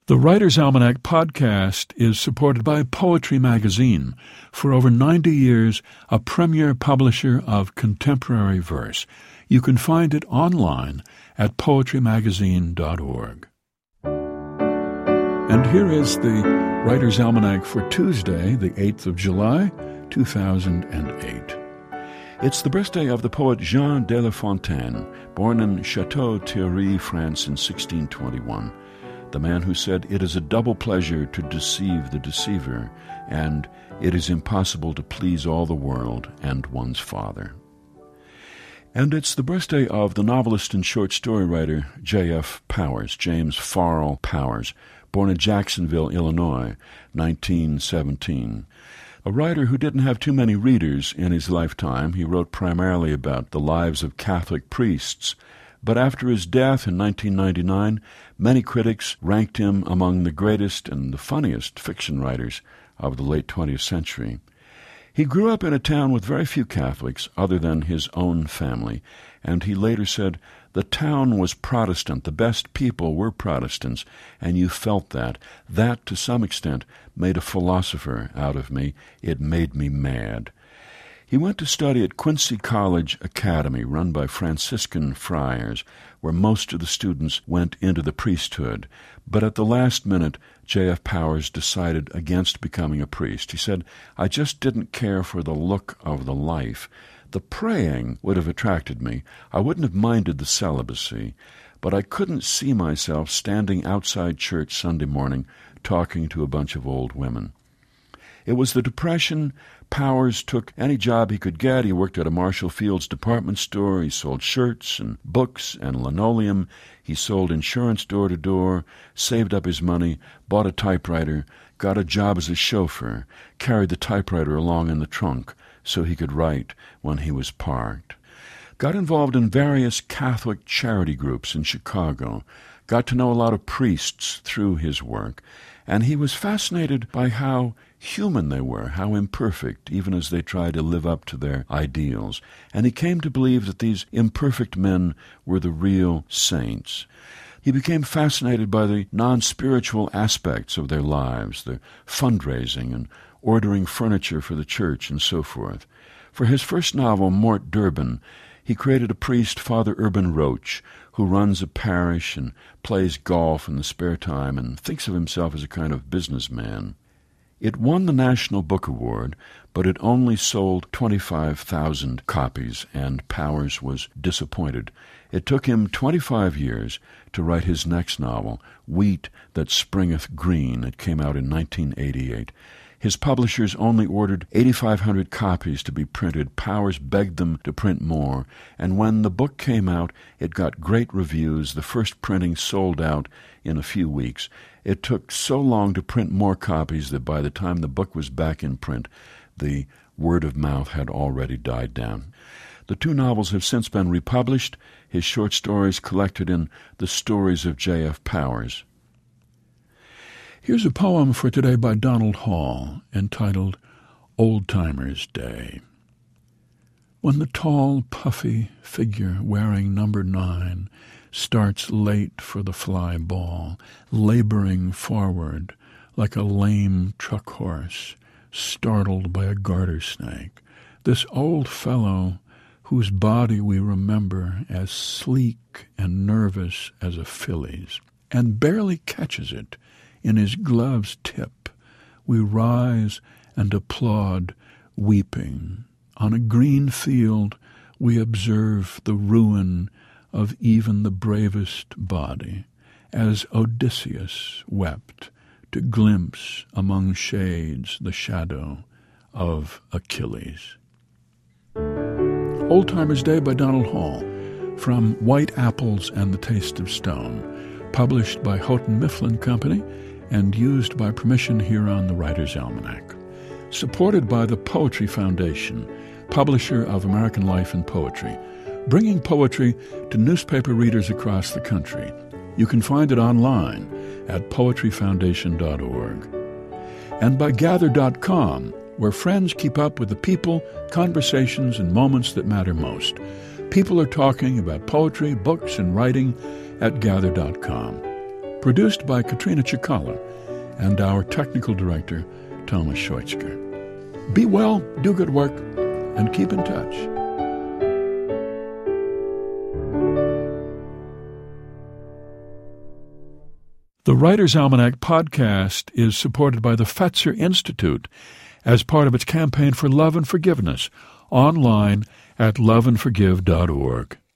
The Writer's Almanac podcast is supported by Poetry Magazine, for over 90 years a premier publisher of contemporary verse. You can find it online at poetrymagazine.org. And here is the Writer's Almanac for Tuesday, the 8th of July, 2008. It's the birthday of the poet Jean de La Fontaine, born in Château-Thierry, France in 1621. The man who said, "It is a double pleasure to deceive the deceiver," and "It is impossible to please all the world and one's father." And it's the birthday of the novelist and short story writer J.F. Powers, James Farrell Powers, born in Jacksonville, Illinois, 1917. A writer who didn't have too many readers in his lifetime. He wrote primarily about the lives of Catholic priests. But after his death in 1999, many critics ranked him among the greatest and the funniest fiction writers of the late 20th century. He grew up in a town with very few Catholics other than his own family, and he later said, "The town was Protestant, the best people were Protestants, and you felt that. That, to some extent, made a philosopher out of me. It made me mad." He went to study at Quincy College Academy, run by Franciscan friars, where most of the students went into the priesthood. But at the last minute, J.F. Powers decided against becoming a priest. He said, "I just didn't care for the look of the life. The praying would have attracted me. I wouldn't have minded the celibacy. But I couldn't see myself standing outside church Sunday morning talking to a bunch of old women." It was the Depression. Powers took any job he could get. He worked at a Marshall Field's department store. He sold shirts and books and linoleum. He sold insurance door to door, saved up his money, bought a typewriter, got a job as a chauffeur, carried the typewriter along in the trunk so he could write when he was parked. Got involved in various Catholic charity groups in Chicago, got to know a lot of priests through his work, and he was fascinated by how human they were, how imperfect, even as they tried to live up to their ideals. And he came to believe that these imperfect men were the real saints. He became fascinated by the non-spiritual aspects of their lives, the fundraising and ordering furniture for the church and so forth. For his first novel, Mort Durbin, he created a priest, Father Urban Roach, who runs a parish and plays golf in the spare time and thinks of himself as a kind of businessman. It won the National Book Award, but it only sold 25,000 copies, and Powers was disappointed. It took him 25 years to write his next novel, Wheat That Springeth Green. It came out in 1988. His publishers only ordered 8,500 copies to be printed. Powers begged them to print more, and when the book came out, it got great reviews. The first printing sold out in a few weeks. It took so long to print more copies that by the time the book was back in print, the word of mouth had already died down. The two novels have since been republished, his short stories collected in The Stories of J.F. Powers. Here's a poem for today by Donald Hall, entitled Old Timers' Day. When the tall, puffy figure wearing number 9 starts late for the fly ball, laboring forward like a lame truck horse, startled by a garter snake, this old fellow, whose body we remember as sleek and nervous as a filly's, and barely catches it in his glove's tip, we rise and applaud, weeping. On a green field we observe the ruin of even the bravest body, as Odysseus wept to glimpse among shades the shadow of Achilles. Old Timers' Day by Donald Hall, from White Apples and the Taste of Stone, published by Houghton Mifflin Company and used by permission here on the Writer's Almanac. Supported by the Poetry Foundation, publisher of American Life and Poetry, bringing poetry to newspaper readers across the country. You can find it online at poetryfoundation.org. And by Gather.com, where friends keep up with the people, conversations, and moments that matter most. People are talking about poetry, books, and writing at Gather.com. Produced by Katrina Chikala and our technical director, Thomas Schweitzger. Be well, do good work, and keep in touch. The Writer's Almanac podcast is supported by the Fetzer Institute as part of its campaign for love and forgiveness, online at loveandforgive.org.